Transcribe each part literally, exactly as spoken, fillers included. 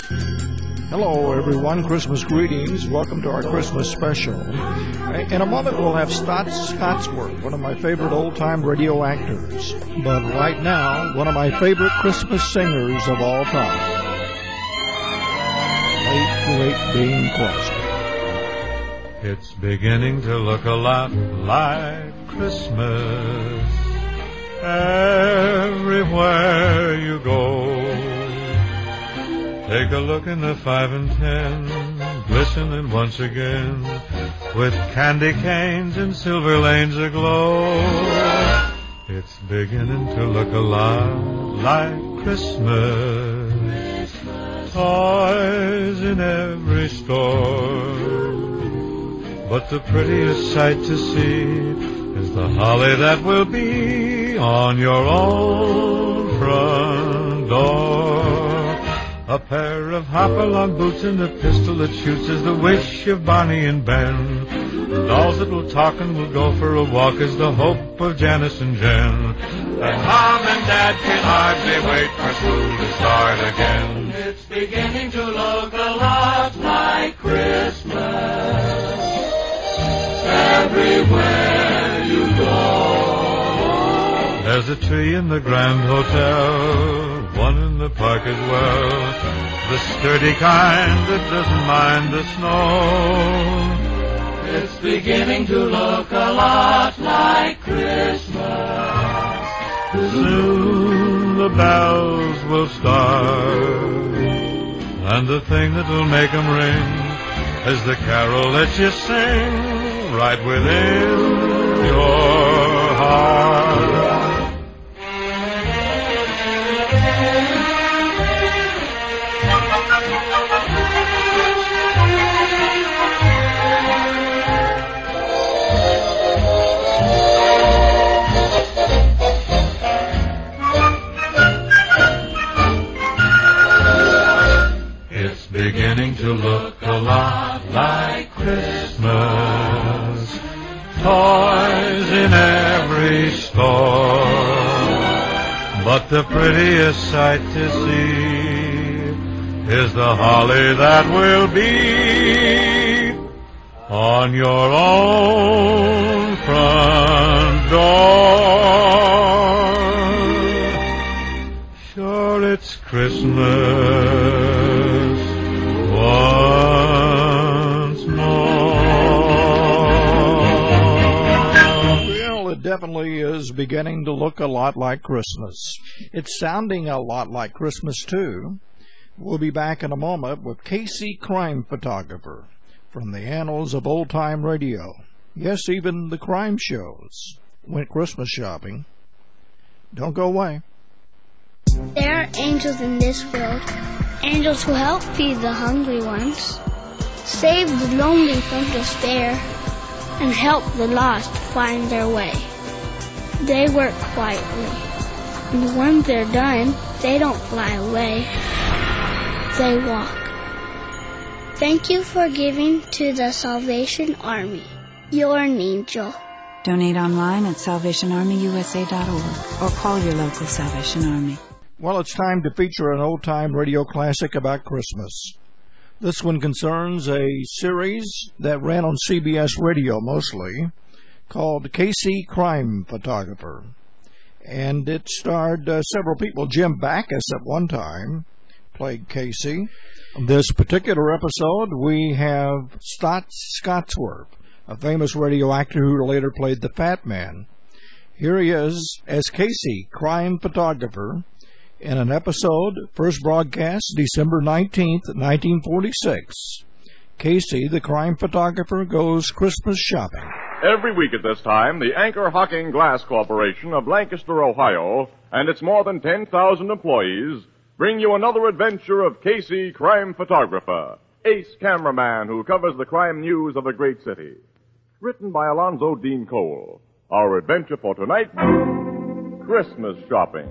Hello, everyone. Christmas greetings. Welcome to our Christmas special. In a moment, we'll have Stott Scottsworth, one of my favorite old-time radio actors. But right now, one of my favorite Christmas singers of all time. Late, great Bing Crosby. It's beginning to look a lot like Christmas everywhere you go. Take a look in the five and ten, glistening once again, with candy canes and silver lanes aglow. It's beginning to look a lot like Christmas. Toys in every store. But the prettiest sight to see is the holly that will be on your own front door. A pair of hop-along boots and a pistol that shoots is the wish of Barney and Ben. Dolls that will talk and will go for a walk is the hope of Janice and Jen. And Mom and Dad can hardly wait for school to start again. It's beginning to look a lot like Christmas everywhere you go. There's a tree in the Grand Hotel, one in the park as well, the sturdy kind that doesn't mind the snow. It's beginning to look a lot like Christmas. Soon the bells will start, and the thing that will make them ring is the carol that you sing right within your heart. It's beginning to look a lot like Christmas. Toys in every store. But the prettiest sight to see is the holly that will be on your own front door. Sure, it's Christmas once more. Well, it definitely is beginning to look a lot like Christmas. It's sounding a lot like Christmas, too. We'll be back in a moment with Casey, crime photographer, from the annals of old-time radio. Yes, even the crime shows went Christmas shopping. Don't go away. There are angels in this world, angels who help feed the hungry ones, save the lonely from despair, and help the lost find their way. They work quietly, and when they're done, they don't fly away. They walk. Thank you for giving to the Salvation Army. You're an angel. Donate online at salvation army u s a dot org or call your local Salvation Army. Well, it's time to feature an old-time radio classic about Christmas. This one concerns a series that ran on C B S Radio mostly, called Casey, Crime Photographer. And it starred uh, several people. Jim Backus at one time played Casey. This particular episode, we have Stott Scottsworth, a famous radio actor who later played the Fat Man. Here he is as Casey, crime photographer, in an episode first broadcast December nineteenth, nineteen forty-six. Casey, the crime photographer, goes Christmas shopping. Every week at this time, the Anchor Hocking Glass Corporation of Lancaster, Ohio, and its more than ten thousand employees bring you another adventure of Casey, crime photographer, ace cameraman who covers the crime news of a great city. Written by Alonzo Dean Cole. Our adventure for tonight, Christmas shopping.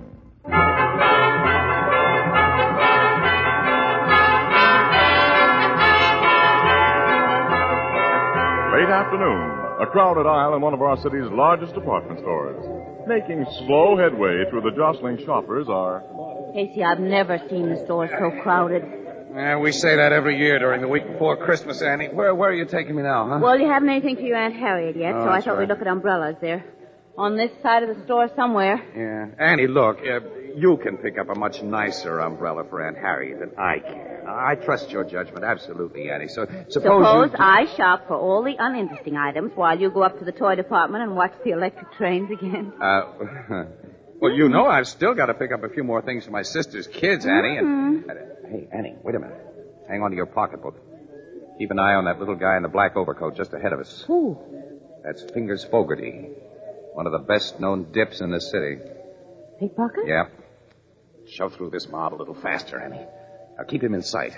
Late afternoon, a crowded aisle in one of our city's largest department stores. Making slow headway through the jostling shoppers are... Casey, I've never seen the store so crowded. Yeah, we say that every year during the week before Christmas, Annie. Where where are you taking me now, huh? Well, you haven't anything for your Aunt Harriet yet, Oh, so I that's thought right. we'd look at umbrellas there. On this side of the store somewhere. Yeah. Annie, look, uh, you can pick up a much nicer umbrella for Aunt Harriet than I can. I trust your judgment, absolutely, Annie. So suppose, Suppose you... I shop for all the uninteresting items while you go up to the toy department and watch the electric trains again. Uh, well, you know I've still got to pick up a few more things for my sister's kids, Annie. Mm-hmm. And, uh, hey, Annie, wait a minute. Hang on to your pocketbook. Keep an eye on that little guy in the black overcoat just ahead of us. Who? That's Fingers Fogarty, one of the best-known dips in the city. Pickpocket? Yeah. Shove through this mob a little faster, Annie. Now keep him in sight.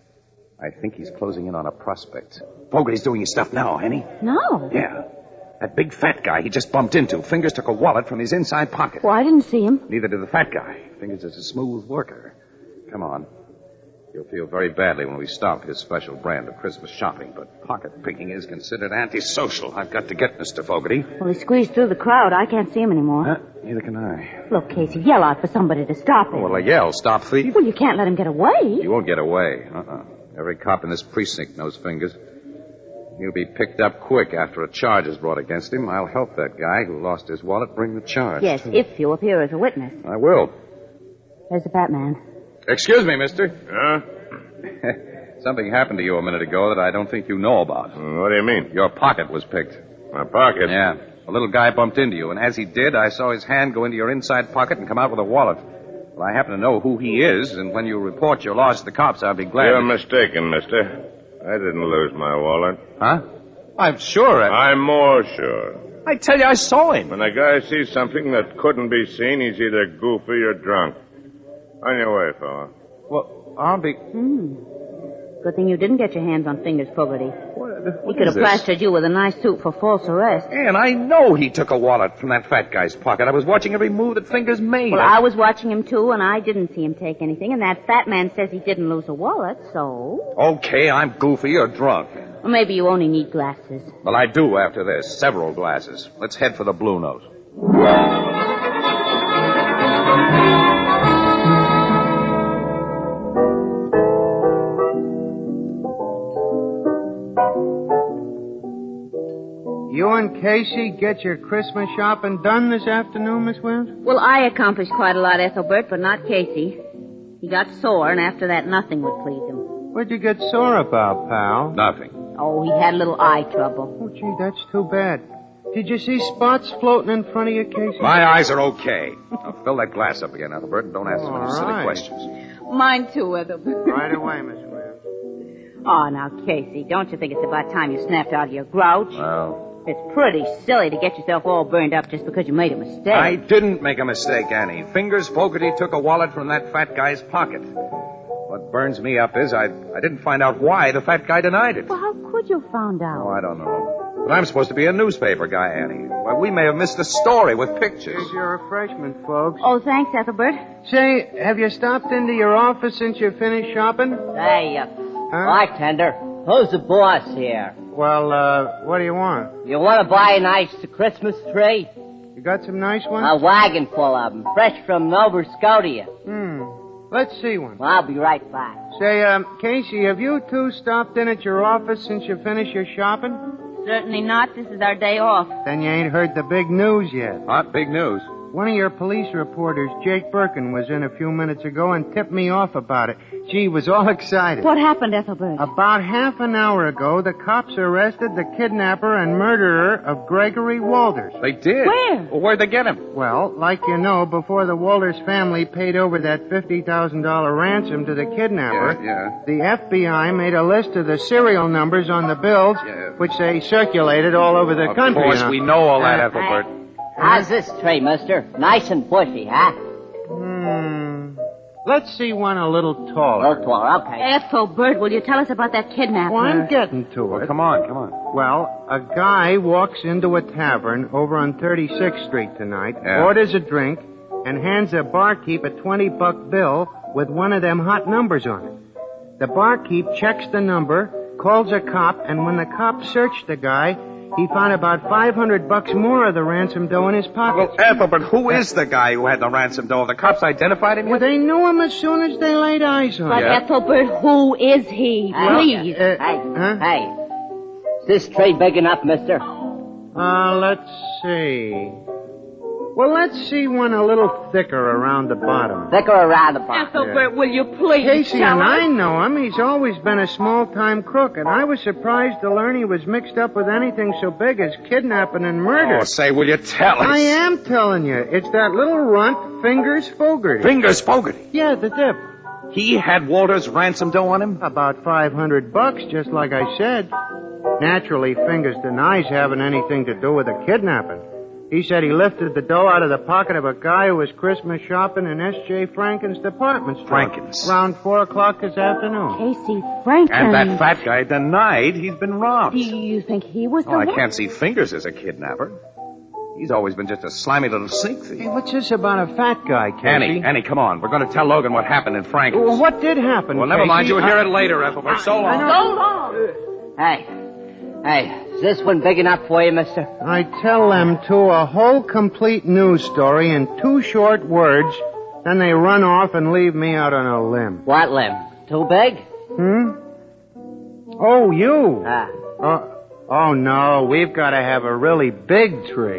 I think he's closing in on a prospect. Fogarty's doing his stuff now, Annie. No. Yeah. That big fat guy he just bumped into. Fingers took a wallet from his inside pocket. Well, I didn't see him. Neither did the fat guy. Fingers is a smooth worker. Come on. You'll feel very badly when we stop his special brand of Christmas shopping, but pocket picking is considered antisocial. I've got to get Mister Fogarty. Well, he squeezed through the crowd. I can't see him anymore. Huh? Neither can I. Look, Casey, yell out for somebody to stop him. Oh, well, I yell, stop thief. Well, you can't let him get away. He won't get away. Uh-uh. Every cop in this precinct knows Fingers. He'll be picked up quick after a charge is brought against him. I'll help that guy who lost his wallet bring the charge. Yes, if you appear as a witness. I will. There's the Batman. Excuse me, mister. Huh? Something happened to you a minute ago that I don't think you know about. What do you mean? Your pocket was picked. My pocket? Yeah. A little guy bumped into you, and as he did, I saw his hand go into your inside pocket and come out with a wallet. Well, I happen to know who he is, and when you report your loss to the cops, I'll be glad... You're to... mistaken, mister. I didn't lose my wallet. Huh? I'm sure. I... I'm more sure. I tell you, I saw him. When a guy sees something that couldn't be seen, he's either goofy or drunk. On your way, fella. Well, I'll be... Hmm. Good thing you didn't get your hands on Fingers Fogarty. What, He could have plastered you with a nice suit for false arrest. And I know he took a wallet from that fat guy's pocket. I was watching every move that Fingers made. Well, I was watching him, too, and I didn't see him take anything. And that fat man says he didn't lose a wallet, so... Okay, I'm goofy or drunk. Or maybe you only need glasses. Well, I do after this. Several glasses. Let's head for the Blue Note. You and Casey get your Christmas shopping done this afternoon, Miss Williams? Well, I accomplished quite a lot, Ethelbert, but not Casey. He got sore, and after that, nothing would please him. What'd you get sore about, pal? Nothing. Oh, he had a little eye trouble. Oh, gee, that's too bad. Did you see spots floating in front of you, Casey? My eyes are okay. Now fill that glass up again, Ethelbert, and don't ask so many All silly right. questions. Mine, too, Ethelbert. Right away, Miss Williams. Oh, now, Casey, don't you think it's about time you snapped out of your grouch? Well, It's pretty silly to get yourself all burned up just because you made a mistake. I didn't make a mistake, Annie. Fingers Fogarty took a wallet from that fat guy's pocket. What burns me up is I, I didn't find out why the fat guy denied it. Well, how could you find out? Oh, I don't know. But I'm supposed to be a newspaper guy, Annie. Well, we may have missed a story with pictures. Here's your refreshment, folks. Oh, thanks, Ethelbert. Say, have you stopped into your office since you finished shopping? Hey, uh, Huh? bartender, who's the boss here? Well, uh, what do you want? You want to buy a nice Christmas tree? You got some nice ones? A wagon full of them, fresh from Nova Scotia. Hmm. Let's see one. Well, I'll be right back. Say, um, Casey, have you two stopped in at your office since you finished your shopping? Certainly not. This is our day off. Then you ain't heard the big news yet. What? Big news. One of your police reporters, Jake Birkin, was in a few minutes ago and tipped me off about it. Gee, was all excited. What happened, Ethelbert? About half an hour ago, the cops arrested the kidnapper and murderer of Gregory Walters. They did? Where? Well, where'd they get him? Well, like you know, before the Walters family paid over that fifty thousand dollars ransom to the kidnapper, Yeah, the F B I made a list of the serial numbers on the bills, Yeah. which they circulated all over the Of country. course, you know. we know all that, Uh, Ethelbert. How's this tree, mister? Nice and bushy, huh? Hmm. Let's see one a little Well, taller. twelve, okay. Ethelbert, will you tell us about that kidnapper? Well, I'm getting to Well, it. come on, come on. Well, a guy walks into a tavern over on thirty-sixth Street tonight, Yeah. orders a drink, and hands a barkeep a twenty-buck bill with one of them hot numbers on it. The barkeep checks the number, calls a cop, and when the cop searched the guy, he found about five hundred bucks more of the ransom dough in his pocket. Well, Ethelbert, who is the guy who had the ransom dough? The cops identified him yet? Well, they knew him as soon as they laid eyes on him. But Yeah. Ethelbert, who is he? Please. Uh, Hey, huh? hey. Is this tray big enough, mister? Uh, let's see. Well, let's see one a little thicker around the bottom. Thicker around the bottom. Ethelbert, will you please Casey tell and us? I know him. He's always been a small-time crook, and I was surprised to learn he was mixed up with anything so big as kidnapping and murder. Oh, say, will you tell us? I am telling you. It's that little runt, Fingers Fogarty. Fingers Fogarty. Yeah, the dip. He had Walter's ransom dough on him? About five hundred bucks, just like I said. Naturally, Fingers denies having anything to do with the kidnapping. He said he lifted the dough out of the pocket of a guy who was Christmas shopping in S J Franken's department store. Franken's? Around four o'clock this afternoon. Casey Franklin. And that fat guy denied he's been robbed. Do you think he was the Oh, I one? can't see Fingers as a kidnapper. He's always been just a slimy little sneak Hey, thief. what's this about a fat guy, Casey? Annie, Annie, come on. We're going to tell Logan what happened in Franken's. Well, what did happen, Well, never Casey? mind. You'll I- hear it later, Ethelbert. So long. I know. So long. Hey. Hey, is this one big enough for you, mister? I tell them two a whole complete news story in two short words, then they run off and leave me out on a limb. What limb? Too big? Hmm? Oh, you. Ah. Uh, oh, no. We've got to have a really big tree.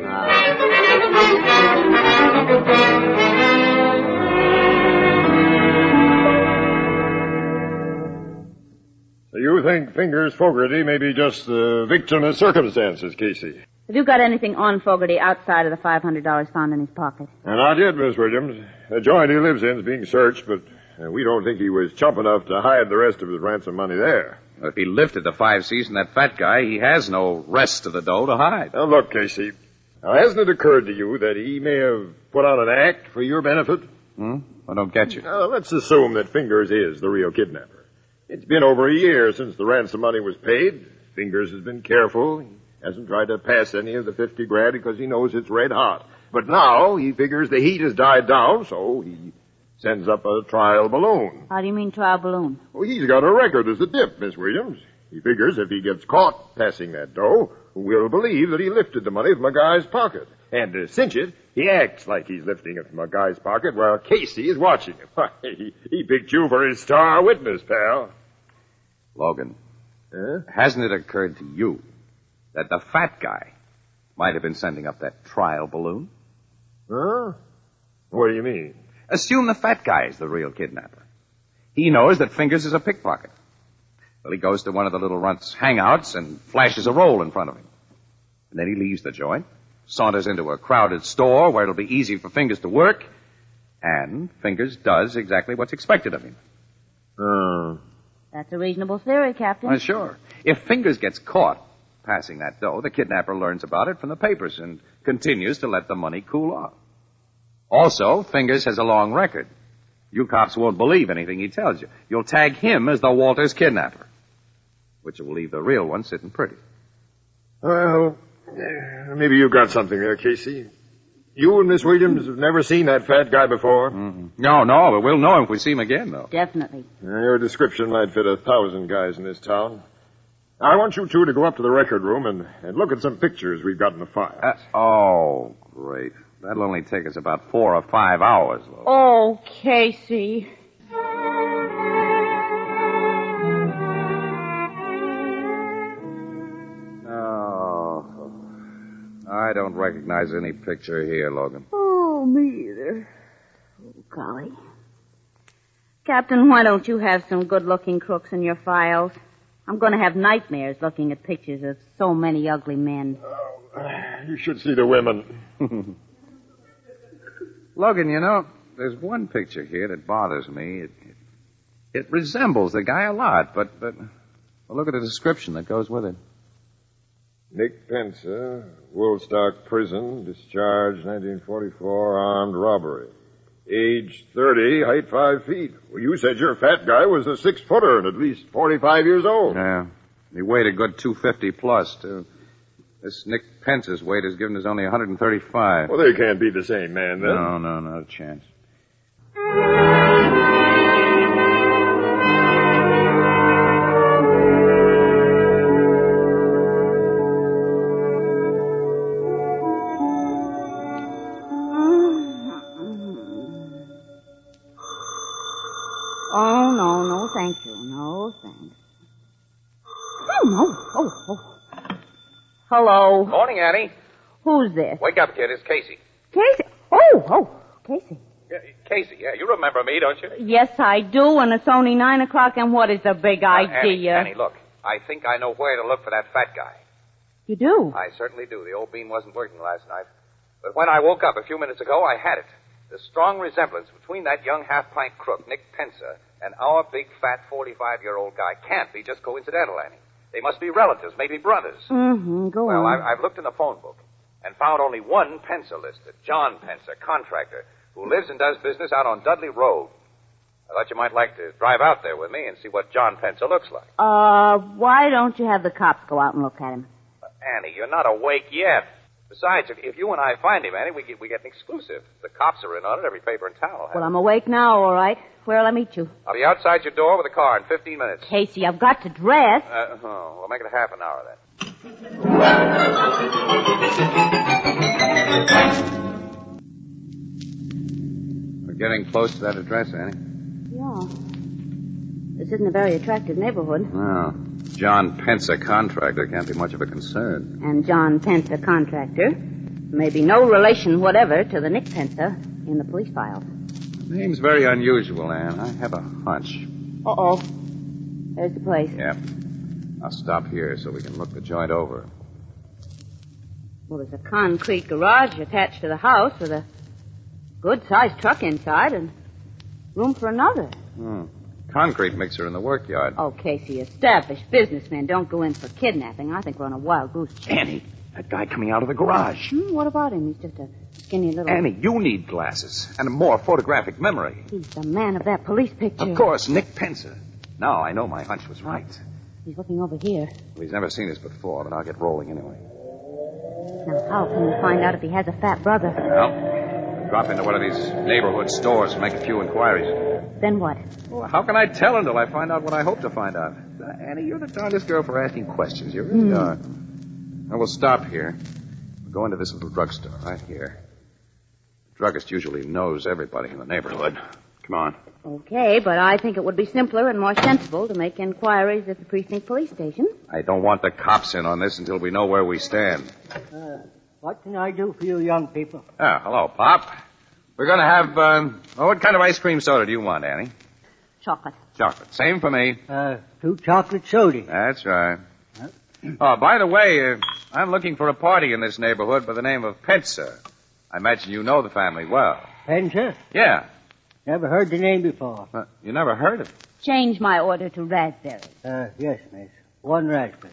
So you think Fingers Fogarty may be just the victim of circumstances, Casey? Have you got anything on Fogarty outside of the five hundred dollars found in his pocket? And not yet, Miss Williams. The joint he lives in is being searched, but uh, we don't think he was chump enough to hide the rest of his ransom money there. If he lifted the five C's from that fat guy, he has no rest of the dough to hide. Now, look, Casey. Now, hasn't it occurred to you that he may have put on an act for your benefit? Hmm? I don't get you. Now, let's assume that Fingers is the real kidnapper. It's been over a year since the ransom money was paid. Fingers has been careful. He hasn't tried to pass any of the fifty grand because he knows it's red hot. But now he figures the heat has died down, so he sends up a trial balloon. How do you mean trial balloon? Well, he's got a record as a dip, Miss Williams. He figures if he gets caught passing that dough, we'll believe that he lifted the money from a guy's pocket. And to cinch it, he acts like he's lifting it from a guy's pocket while Casey is watching him. he, he picked you for his star witness, pal. Logan, Huh? hasn't it occurred to you that the fat guy might have been sending up that trial balloon? Huh? What do you mean? Assume the fat guy is the real kidnapper. He knows that Fingers is a pickpocket. Well, he goes to one of the little runt's hangouts and flashes a roll in front of him. And then he leaves the joint, saunters into a crowded store where it'll be easy for Fingers to work, and Fingers does exactly what's expected of him. Uh, That's a reasonable theory, Captain. Why, sure. If Fingers gets caught passing that dough, the kidnapper learns about it from the papers and continues to let the money cool off. Also, Fingers has a long record. You cops won't believe anything he tells you. You'll tag him as the Walters kidnapper, which will leave the real one sitting pretty. well, eh, maybe you got something there, Casey. You and Miss Williams have never seen that fat guy before? Mm-hmm. No, no, but we'll know him if we see him again, though. Definitely. Uh, your description might fit a thousand guys in this town. I want you two to go up to the record room and, and look at some pictures we've got in the file. Uh, oh, great. That'll only take us about four or five hours, though. Oh, Casey. Oh, I don't recognize any picture here, Logan. Oh, me either. Oh, golly. Captain, why don't you have some good-looking crooks in your files? I'm going to have nightmares looking at pictures of so many ugly men. You should see the women. Logan, you know, there's one picture here that bothers me. It, it, it resembles the guy a lot, but, but well, look at the description that goes with it. Nick Pensa, Woolstock Prison, discharged nineteen forty-four, armed robbery. Age thirty, height five feet. Well, you said your fat guy was a six-footer and at least forty-five years old. Yeah. He weighed a good two fifty plus, too. This Nick Pence's weight has given us only one hundred thirty-five. Well, they can't be the same man, then. No, no, not a chance. Oh, no, no, thank you. No, thanks. Oh, no. Oh, oh. Hello. Morning, Annie. Who's this? Wake up, kid. It's Casey. Casey. Oh, oh, Casey. Yeah, Casey, yeah, you remember me, don't you? Yes, I do, and it's only nine o'clock, and what is the big Uh, idea? Annie, Annie, look. I think I know where to look for that fat guy. You do? I certainly do. The old bean wasn't working last night. But when I woke up a few minutes ago, I had it. The strong resemblance between that young half-pint crook, Nick Pensa, and our big, fat, forty-five-year-old guy can't be just coincidental, Annie. They must be relatives, maybe brothers. Mm-hmm. Go well, on. I, I've looked in the phone book and found only one Pensa listed, John Pensa, contractor, who lives and does business out on Dudley Road. I thought you might like to drive out there with me and see what John Pensa looks like. Uh, why don't you have the cops go out and look at him? Uh, Annie, you're not awake yet. Besides, if, if you and I find him, Annie, we get, we get an exclusive. The cops are in on it. Every paper in town will have Well, it. I'm awake now, all right. Where'll I meet you? I'll be outside your door with a car in fifteen minutes. Casey, I've got to dress. Uh, oh, we'll make it a half an hour then. We're getting close to that address, Annie. Yeah. This isn't a very attractive neighborhood. No. John Pensa, contractor, can't be much of a concern. And John Pensa, contractor. Maybe no relation whatever to the Nick Pensa in the police files. Name's very unusual, Anne. I have a hunch. Uh-oh. There's the place. Yep. I'll stop here so we can look the joint over. Well, there's a concrete garage attached to the house with a good-sized truck inside and room for another. Hmm. Concrete mixer in the workyard. Oh, Casey, established businessmen don't go in for kidnapping. I think we're on a wild goose chase. Annie, that guy coming out of the garage. Hmm, what about him? He's just a skinny little... Annie, you need glasses and a more photographic memory. He's the man of that police picture. Of course, Nick Pensa. Now I know my hunch was right. He's looking over here. Well, he's never seen us before, but I'll get rolling anyway. Now, how can we find out if he has a fat brother? Well, drop into one of these neighborhood stores and make a few inquiries. Then what? Well, how can I tell until I find out what I hope to find out? Uh, Annie, you're the darndest girl for asking questions. You really Hmm. are. Now, we'll stop here. We'll go into this little drugstore right here. The druggist usually knows everybody in the neighborhood. Come on. Okay, but I think it would be simpler and more sensible to make inquiries at the precinct police station. I don't want the cops in on this until we know where we stand. Uh, what can I do for you young people? Ah, hello, Pop. We're going to have, um, oh, what kind of ice cream soda do you want, Annie? Chocolate. Chocolate. Same for me. Uh, two chocolate sodas. That's right. Oh, by the way, uh, I'm looking for a party in this neighborhood by the name of Pensa. I imagine you know the family well. Pensa? Yeah. Never heard the name before. Uh, you never heard of it? Change my order to raspberry. Uh, yes, miss. One raspberry.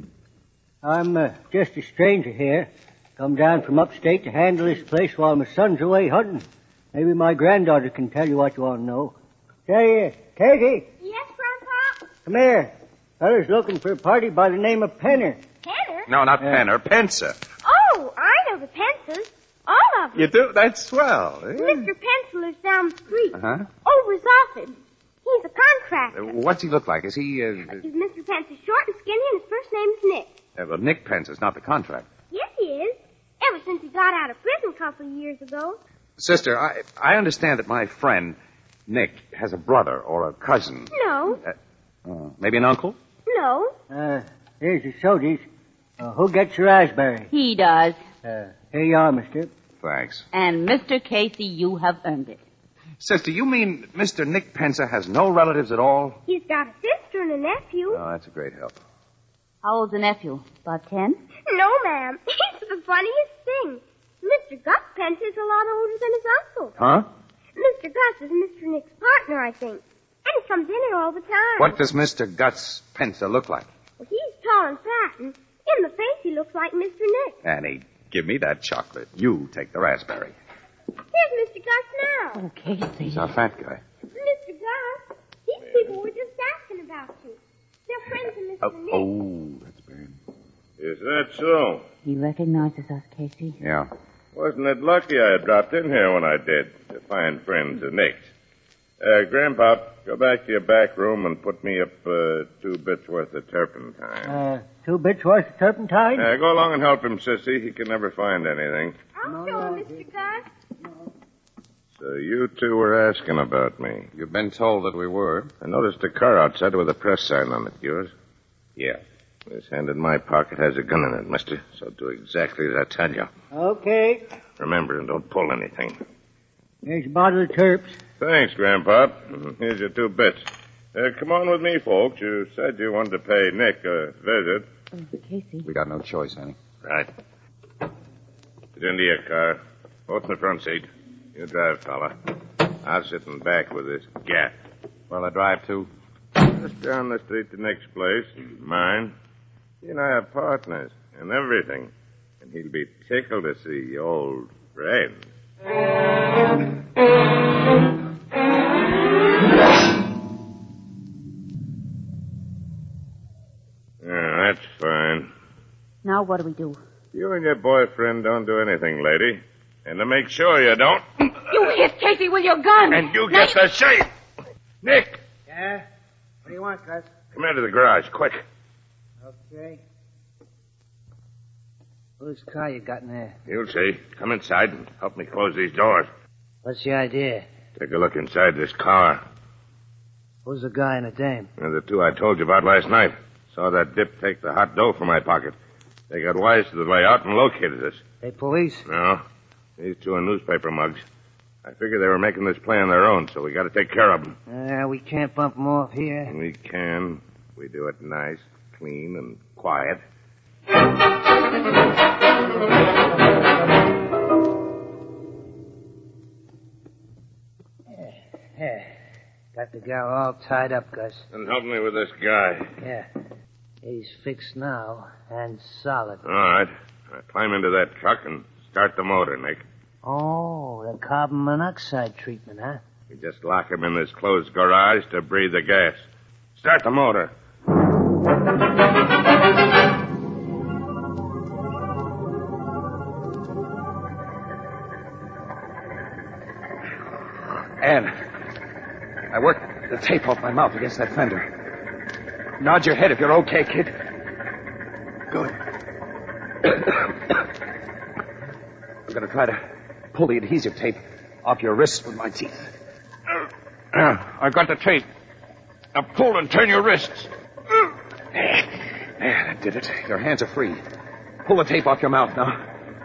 I'm uh, just a stranger here. Come down from upstate to handle this place while my son's away hunting. Maybe my granddaughter can tell you what you want to know. Say, uh, Katie, Yes, Grandpa? come here. Fella's looking for a party by the name of Penner. Penner? No, not Yeah. Penner, Pensa. Oh, I know the Pensas. All of them. You do? That's swell. Mister Pencil lives down the street. Uh-huh. Over his office. He's a contractor. What's he look like? Is he, uh, Is Mister Pence short and skinny, and his first name's Nick? uh well, Nick Pensa's not the contractor. Yes, he is. Ever since he got out of prison a couple of years ago. Sister, I, I understand that my friend, Nick, has a brother or a cousin. No, Uh, uh, maybe an uncle? no. Uh, here's your sodas. Uh, who gets your raspberry? He does. Uh, here you are, mister. Thanks. And Mister Casey, you have earned it. Sister, you mean Mister Nick Pensa has no relatives at all? He's got a sister and a nephew. Oh, that's a great help. How old's the nephew? About ten? No, ma'am. It's the funniest thing. Mister Gus Pence is a lot older than his uncle. Huh? Mister Gus is Mister Nick's partner, I think. And he comes in here all the time. What does Mister Guts Pensa look like? Well, he's tall and fat, and in the face he looks like Mister Nick. Annie, give me that chocolate. You take the raspberry. Here's Mister Gus now. Oh, Casey. He's our fat guy. Mister Gus, these people were just asking about you. They're friends of Mister Oh, Nick. oh, that's bad. Is that so? He recognizes us, Casey. Yeah. Wasn't it lucky I dropped in here when I did to find friends of Nick's? Uh, Grandpa, go back to your back room and put me up uh, two bits worth of turpentine. Uh, two bits worth of turpentine? Uh, go along and help him, Sissy. He can never find anything. I'll show him, Mister Gus. So you two were asking about me. You've been told that we were. I noticed a car outside with a press sign on it. Yours? Yeah. This hand in my pocket has a gun in it, mister. So do exactly as I tell you. Okay. Remember, and don't pull anything. Here's a bottle of Terps. Thanks, Grandpa. Here's your two bits. Uh, come on with me, folks. You said you wanted to pay Nick a visit. Oh, Casey. We got no choice, honey. Right. Get into your car. Both in the front seat. You drive, fella. I'll sit in back with this gat. Well, I drive, too. Just down the street to Nick's place. Mine. He and I are partners in everything. And he'll be tickled to see old friends. Yeah, that's fine. Now what do we do? You and your boyfriend don't do anything, lady. And to make sure you don't... You hit Casey with your gun! And you get the shape! Nick! Yeah? What do you want, Gus? Come into the garage, quick. Okay. Whose car you got in there? You'll see. Come inside and help me close these doors. What's the idea? Take a look inside this car. Who's the guy and the dame? They're the two I told you about last night. Saw that dip take the hot dough from my pocket. They got wise to the layout and located us. They police? No. These two are newspaper mugs. I figure they were making this play on their own, so we got to take care of them. Uh, we can't bump them off here. We can. We do it nice, clean, and quiet. Yeah. Got the gal all tied up, Gus. And help me with this guy. Yeah. He's fixed now and solid. All right. Now climb into that truck and start the motor, Nick. Oh, the carbon monoxide treatment, huh? You just lock him in this closed garage to breathe the gas. Start the motor. Ann, I worked the tape off my mouth against that fender. Nod your head if you're okay, kid. Good. I'm going to try to pull the adhesive tape off your wrists with my teeth. I got the tape. Now pull and turn your wrists. There, that did it. Your hands are free. Pull the tape off your mouth now.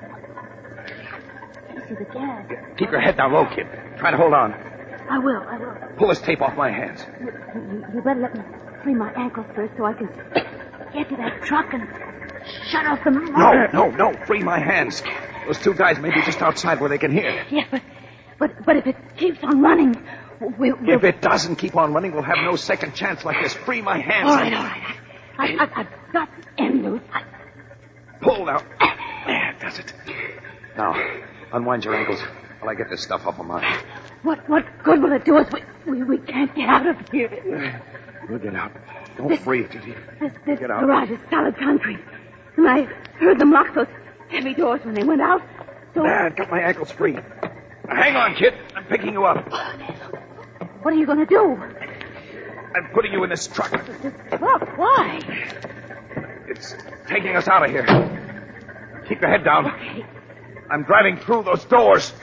Casey, the gas. Keep your head down low, kid. Try to hold on. I will, I will. Pull this tape off my hands. You, you better let me free my ankles first so I can get to that truck and shut off the motor. No, no, no. Free my hands. Those two guys may be just outside where they can hear. Yeah, but but, but if it keeps on running, we'll, we'll... If it doesn't keep on running, we'll have no second chance like this. Free my hands. All right, all right. I, I, I've got the end loose. I... Pull now. There, does it. Now, unwind your ankles while I get this stuff off of mine. What what good will it do us? We, we, we can't get out of here. We'll get out. Don't this, breathe, Judy. This, this Get out. garage is solid concrete. And I heard them lock those heavy doors when they went out. So... There, got my ankles free. Now, hang on, kid. I'm picking you up. What are you going to do? I'm putting you in this truck. This truck? Why? It's taking us out of here. Keep your head down. Okay. I'm driving through those doors.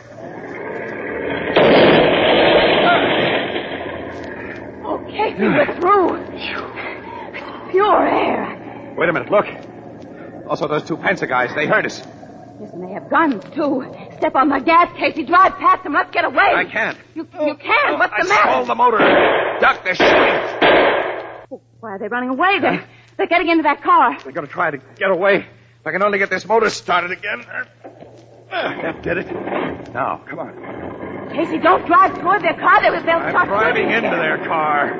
Okay, see, we're through. It's pure air. Wait a minute, look. Also, those two Panzer guys, they heard us. Yes, and they have guns, too. Step on the gas, Casey. Drive past them. Let's get away. I can't. You, you can't. What's I the matter? stalled the motor. Duck, they're shooting. Oh, why are they running away? They're, they're getting into that car. They're going to try to get away. If I can only get this motor started again. That did it. Now, come on. Casey, don't drive toward their car. They, they'll I'm start driving shooting. into their car.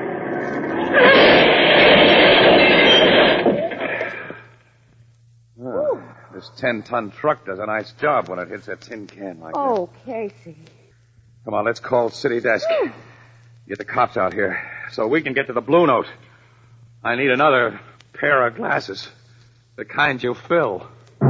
Oh, this ten-ton truck does a nice job when it hits a tin can like Oh, that. Casey. Come on, let's call city desk. Get the cops out here so we can get to the Blue Note. I need another pair of glasses. The kind you fill.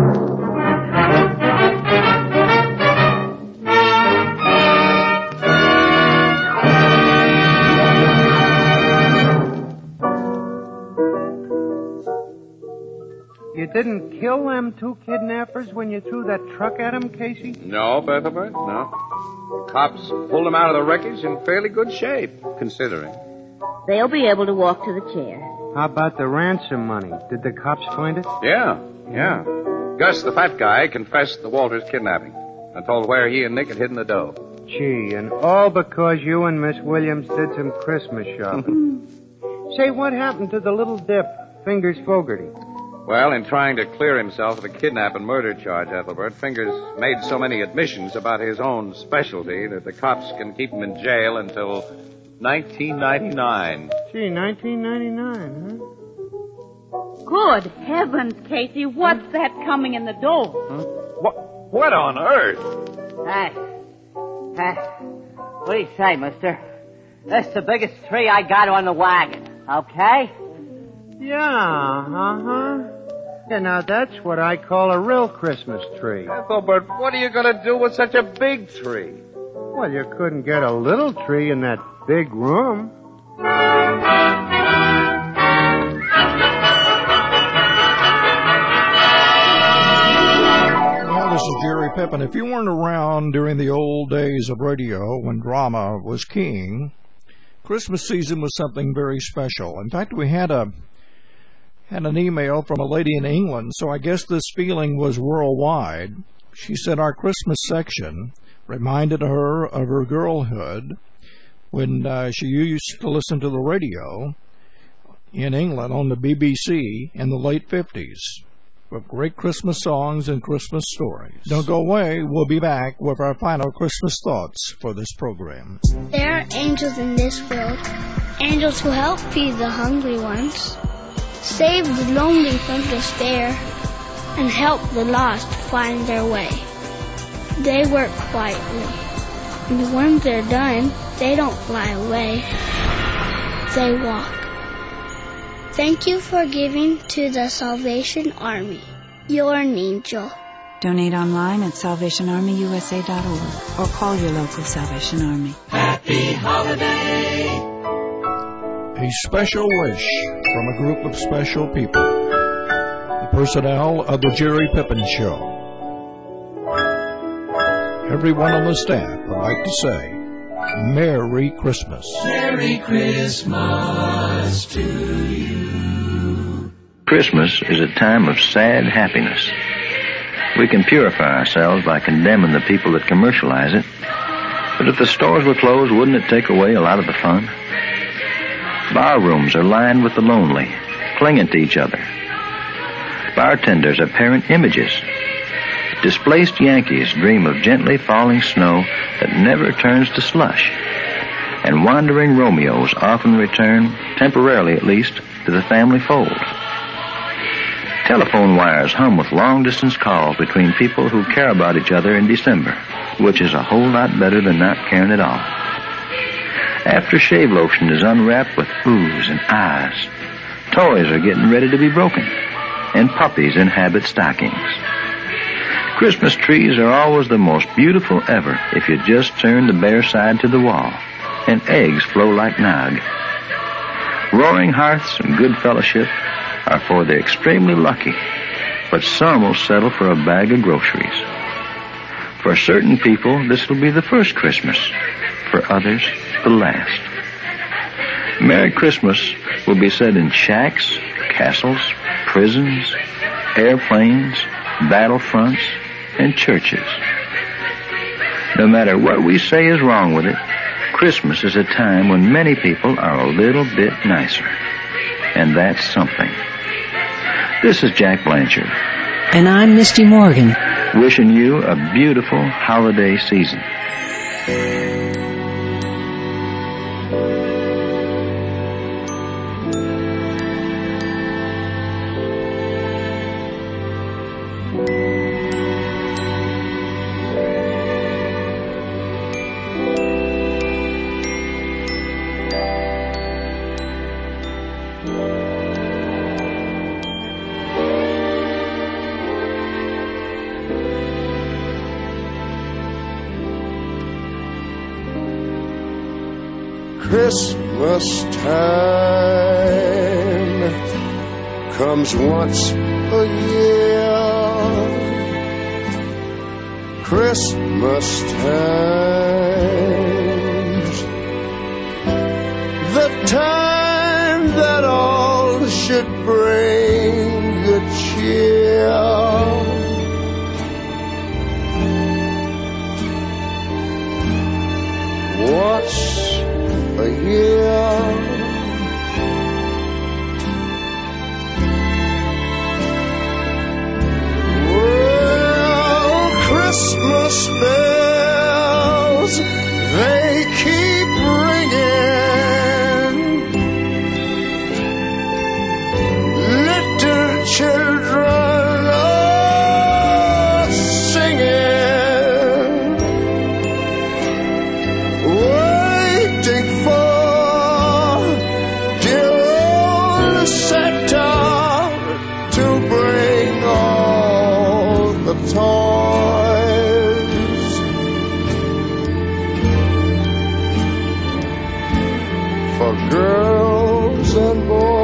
You didn't kill them two kidnappers when you threw that truck at them, Casey? No, Bethelbert, no. The cops pulled him out of the wreckage in fairly good shape, considering. They'll be able to walk to the chair. How about the ransom money? Did the cops find it? Yeah, yeah. Gus, the fat guy, confessed to Walter's kidnapping and told where he and Nick had hidden the dough. Gee, and all because you and Miss Williams did some Christmas shopping. Say, what happened to the little dip, Fingers Fogarty? Well, in trying to clear himself of the kidnap and murder charge, Ethelbert, Fingers made so many admissions about his own specialty that the cops can keep him in jail until nineteen ninety-nine. Gee, nineteen ninety-nine, huh? Good heavens, Casey, what's huh? that coming in the door? Huh? What, what on earth? Hey, hey, what do you say, mister? That's the biggest tree I got on the wagon, okay? Yeah, uh-huh. Yeah, now that's what I call a real Christmas tree. Ethelbert, what are you going to do with such a big tree? Well, you couldn't get a little tree in that big room. Well, this is Jerry Pippin. If you weren't around during the old days of radio when drama was king, Christmas season was something very special. In fact, we had a had an email from a lady in England, so I guess this feeling was worldwide. She said our Christmas section reminded her of her girlhood when uh, she used to listen to the radio in England on the B B C in the late fifties with great Christmas songs and Christmas stories. Don't go away. We'll be back with our final Christmas thoughts for this program. There are angels in this world, angels who help feed the hungry ones, save the lonely from despair, and help the lost find their way. They work quietly, and when they're done, they don't fly away. They walk. Thank you for giving to the Salvation Army. You're an angel. Donate online at salvation army u s a dot org or call your local Salvation Army. Happy Holiday! A special wish from a group of special people. The personnel of the Jerry Pippin Show. Everyone on the staff would like to say, Merry Christmas. Merry Christmas to you. Christmas is a time of sad happiness. We can purify ourselves by condemning the people that commercialize it. But if the stores were closed, wouldn't it take away a lot of the fun? Bar rooms are lined with the lonely, clinging to each other. Bartenders are parent images. Displaced Yankees dream of gently falling snow that never turns to slush. And wandering Romeos often return, temporarily at least, to the family fold. Telephone wires hum with long-distance calls between people who care about each other in December, which is a whole lot better than not caring at all. Aftershave lotion is unwrapped with oohs and ahs. Toys are getting ready to be broken, and puppies inhabit stockings. Christmas trees are always the most beautiful ever if you just turn the bare side to the wall, and eggs flow like nog. Roaring hearths and good fellowship are for the extremely lucky, but some will settle for a bag of groceries. For certain people, this will be the first Christmas. For others, the last. Merry Christmas will be said in shacks, castles, prisons, airplanes, battlefronts, and churches. No matter what we say is wrong with it, Christmas is a time when many people are a little bit nicer. And that's something. This is Jack Blanchard. And I'm Misty Morgan. Wishing you a beautiful holiday season. Christmas time comes once a year. Christmas time time that all should bring good cheer. What's a year? Well, Christmas bells, they keep ringing. Little children are singing, waiting for dear old Santa to bring all the toys. For girls and boys.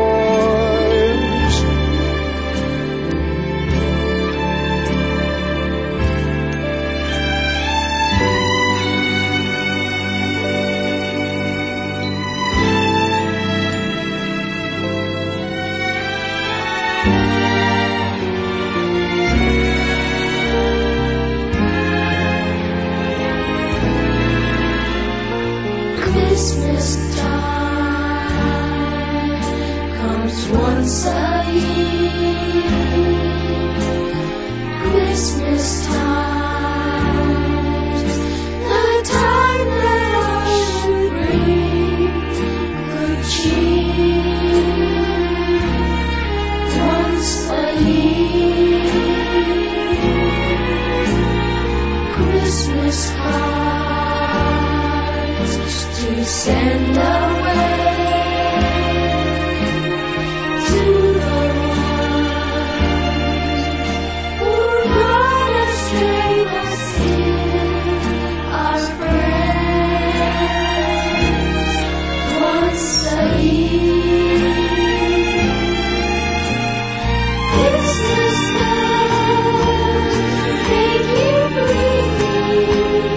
Christmas time comes once a year. Christmas time's the time that all should bring good cheer. Once a year, Christmas cards to send away to the ones who've gone astray, but still are friends. Once a year, Christmas bells, they keep ringing.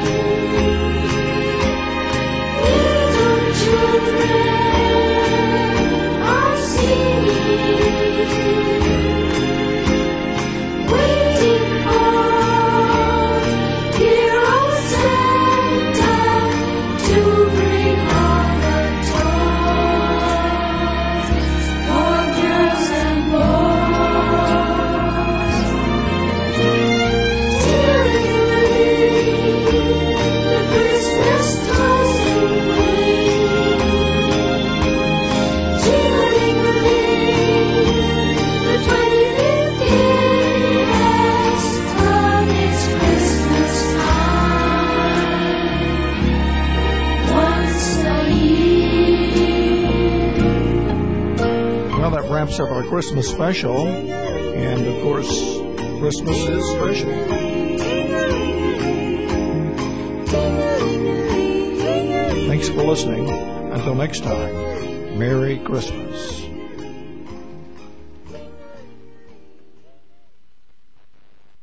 Little children are singing, waiting for dear old Santa to bring all the toys for girls and boys. Dearly, the Christmas toys Well, that wraps up our Christmas special. And, of course, Christmas is special. Thanks for listening. Until next time, Merry Christmas.